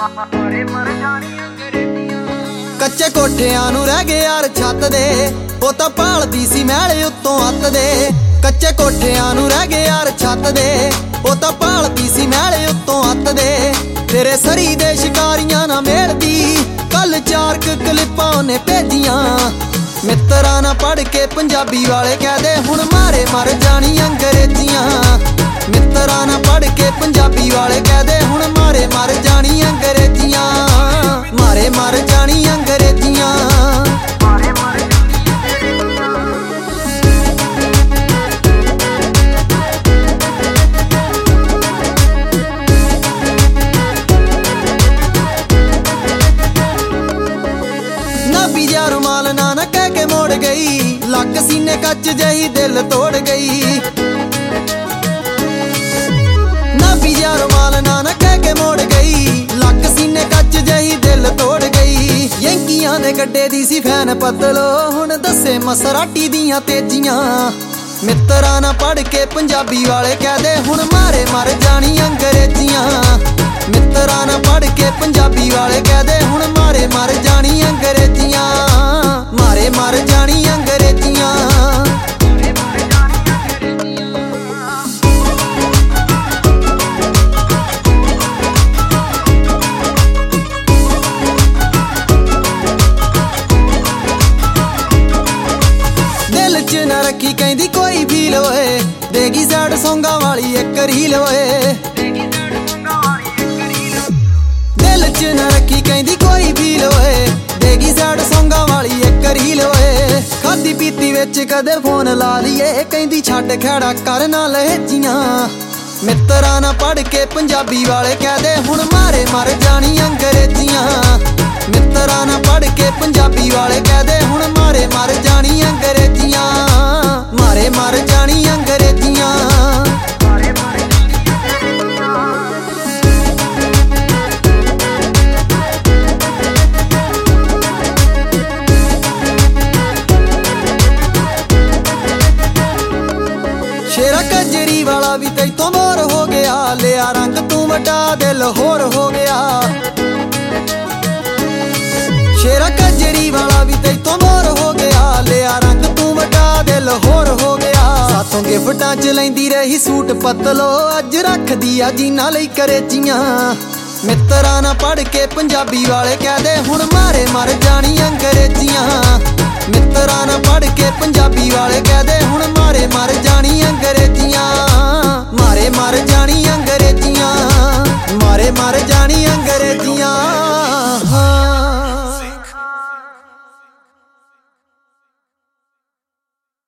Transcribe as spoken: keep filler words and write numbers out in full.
ਕੱਚੇ ਕੋਠਿਆਂ ਨੂੰ ਰਹਿ ਗਏ ਯਾਰ ਛੱਤ ਦੇ, ਉਹ ਤਾਂ ਭਾਲਦੀ ਸੀ ਮਹਿਲ ਉੱਤੋਂ ਅੱਤ ਦੇ। ਕੱਚੇ ਕੋਠਿਆਂ ਨੂੰ ਰਹਿ ਗਏ ਯਾਰ ਛੱਤ ਦੇ, ਉਹ ਤਾਂ ਭਾਲਦੀ ਸੀ ਮਹਿਲ ਉੱਤੋਂ ਅੱਤ ਦੇ। ਤੇਰੇ ਸਰੀ ਦੇ ਸ਼ਿਕਾਰੀਆਂ ਨਾ ਮੇਲਦੀ, ਕੱਲ ਚਾਰ ਕ ਕਲਿੱਪਾਂ ਉਹਨੇ ਭੇਜੀਆਂ। ਮਿੱਤਰਾਂ ਨਾ ਪੜ੍ਹ ਕੇ ਪੰਜਾਬੀ ਵਾਲੇ ਕਹਦੇ ਹੁਣ ਮਾਰੇ ਮਰ ਜਾਣੀ ਅੰਗਰੇਜ਼ੀਆਂ। ਮਿੱਤਰਾਂ ਨਾ ਪੜ੍ਹ ਕੇ ਪੰਜਾਬੀ ਵਾਲੇ ਕਹਦੇ ਹੁਣ ਮਾਰੇ ਮਰ ਜਾਣੀ ਅੰਗਰੇਜ਼ੀਆਂ। ਮਾਰੇ ਮਰ ਜਾਣੀ ਅੰਗਰੇਜ਼ੀਆਂ। ਨਾਭੀ ਜਿਹਾ ਰੁਮਾਲ ਨਾ ਨਾ ਕਹਿ ਕੇ ਮੋੜ ਗਈ, ਲੱਕ ਸੀਨੇ ਕੱਚ ਜਹੀ ਦਿਲ ਤੋੜ ਗਈ। ਨਾਭੀ ਜਿਹਾ ਰੁਮਾਲ ਨਾ ਨਾ ਕਹਿ ਕੇ ਮੋੜ ਗਈ, ਲੱਕ ਸੀਨੇ ਕੱਚ ਜਹੀ ਦਿਲ ਤੋੜ ਗਈ। ਯੰਕੀਆਂ ਦੇ ਗੱਡੇ ਦੀ ਸੀ ਫੈਨ ਪਤਲੋ, ਹੁਣ ਦੱਸੇ ਮਸਰਾਟੀ ਦੀਆਂ ਤੇਜ਼ੀਆਂ। ਮਿੱਤਰਾਂ ਨਾ ਪੜ੍ਹ ਕੇ ਪੰਜਾਬੀ ਵਾਲੇ ਕਹਦੇ ਹੁਣ ਮਾਰੇ ਮਰ ਜਾਣੀ ਅੰਗਰੇਜ਼ੀਆਂ। ਮਿੱਤਰਾਂ ਨਾ ਪੜ੍ਹ ਕੇ ਪੰਜਾਬੀ ਵਾਲੇ ਕਹਦੇ ਹੁਣ ਮਾਰੇ ਮਰ ਜਾਣੀ ਅੰਗਰੇਜ਼ੀਆਂ। ਮਾਰੇ ਮਰ ਜਾਣੀ ਅੰਗਰੇਜ਼ੀਆਂ। ਦਿਲ ਚ ਨਾ ਰੱਖੀ ਕਹਿੰਦੀ ਕੋਈ ਫੀਲ ਹੋਏ, ਦੇਗੀ ਸੈਡ ਸੌਂਗਾਂ ਵਾਲੀ ਇੱਕ ਰੀਲ ਹੋਏ। ਦਿਲ ਚ ਨਾ ਰੱਖੀ ਕਹਿੰਦੀ ਕੋਈ ਫੀਲ ਹੋਏ, ਦੇਗੀ ਸੈਡ ਸੌਂਗਾਂ ਵਾਲੀ ਇੱਕ ਰੀਲ ਹੋਏ। ਖਾਦੀ ਪੀਤੀ ਵਿੱਚ ਕਦੇ ਫੋਨ ਲਾ ਲਈਏ, ਕਹਿੰਦੀ ਛੱਡ ਖੜਾ ਕਰ ਨਾ ਲਹਿਜੀਆਂ। ਮਿੱਤਰਾਂ ਨਾ ਪੜ੍ਹ ਕੇ ਪੰਜਾਬੀ ਵਾਲੇ ਕਹਦੇ ਹੁਣ ਮਾਰੇ ਮਰ ਜਾਣੀ ਅੰਗਰੇਜ਼ੀਆਂ। ਮਿੱਤਰਾਂ ਨਾ ਪੜ੍ਹ ਕੇ ਪੰਜਾਬੀ ਵਾਲੇ ਕਹਦੇ ਹੁਣ ਮਾਰੇ ਮਰ ਜਾਣੀ ਅੰਗਰੇਜ਼ੀਆਂ। ਮਾਰੇ ਮਰ ਜਾਣੀ ਅੰਗਰੇਜ਼ੀਆਂ। ਸ਼ੇਰਾ ਕਜਰੀ ਵਾਲਾ ਵੀ ਤੈਥੋਂ ਬੋਰ ਹੋ ਗਿਆ, ਲਿਆ ਰੰਗ ਤੂੰ ਵੱਡਾ ਦਿਲ ਹੋਰ ਹੋ ਗਿਆ। ਸ਼ੇਰਾ ਕਜਰੀ ਵਾਲਾ ਵੀ ਤੈਥੋਂ ਬੋਰ ਹੋ ਗਿਆ, ਲਿਆ ਰੰਗ ਤੂੰ ਵੱਡਾ ਦਿਲ ਹੋਰ ਹੋ ਗਿਆ। ਸਾਥੋਂ ਗਿਫਟਾਂ ਚ ਲੈਂਦੀ ਰਹੀ ਸੂਟ ਪਤਲੋ, ਅੱਜ ਰੱਖਦੀ ਆ ਜੀਨਾਂ ਲਈ ਕਰੇਜੀਆਂ। ਮਿੱਤਰਾਂ ਨਾ ਪੜ੍ਹ ਕੇ ਪੰਜਾਬੀ ਵਾਲੇ ਕਹਦੇ ਹੁਣ ਮਾਰੇ ਮਰ ਜਾਣੀ ਅੰਗਰੇਜ਼ੀਆਂ। ਮਿੱਤਰਾਂ ਨਾ ਪੜ੍ਹ ਕੇ ਪੰਜਾਬੀ ਵਾਲੇ ਕਹਦੇ ਹੁਣ ਮਾਰੇ ਮਰ ਜਾਣੀ ਅੰਗਰੇਜ਼ੀਆਂ। ਮਾਰੇ ਮਰ ਜਾਣੀ ਅੰਗਰੇਜ਼ੀਆਂ। ਮਾਰੇ ਮਰ ਜਾਣੀ ਅੰਗਰੇਜ਼ੀਆਂ।